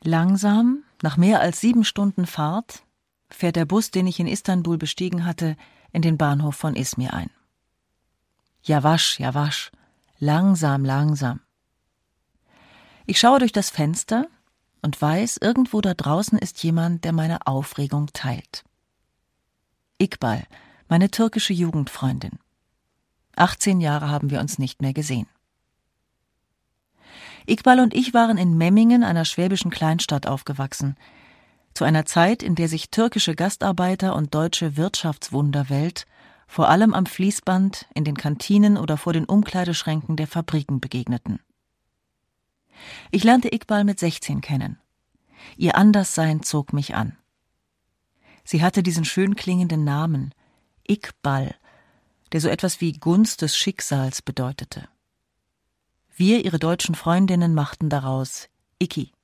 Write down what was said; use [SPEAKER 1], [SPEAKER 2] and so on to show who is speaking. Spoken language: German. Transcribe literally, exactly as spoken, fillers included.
[SPEAKER 1] Langsam, nach mehr als sieben Stunden Fahrt, fährt der Bus, den ich in Istanbul bestiegen hatte, in den Bahnhof von Izmir ein. Yavaş, yavaş, langsam, langsam. Ich schaue durch das Fenster und weiß, irgendwo da draußen ist jemand, der meine Aufregung teilt. Iqbal, meine türkische Jugendfreundin. achtzehn Jahre haben wir uns nicht mehr gesehen. Iqbal und ich waren in Memmingen, einer schwäbischen Kleinstadt, aufgewachsen. Zu einer Zeit, in der sich türkische Gastarbeiter und deutsche Wirtschaftswunderwelt vor allem am Fließband, in den Kantinen oder vor den Umkleideschränken der Fabriken begegneten. Ich lernte Iqbal mit sechzehn kennen. Ihr Anderssein zog mich an. Sie hatte diesen schön klingenden Namen, Iqbal, der so etwas wie Gunst des Schicksals bedeutete. Wir, ihre deutschen Freundinnen, machten daraus Iki.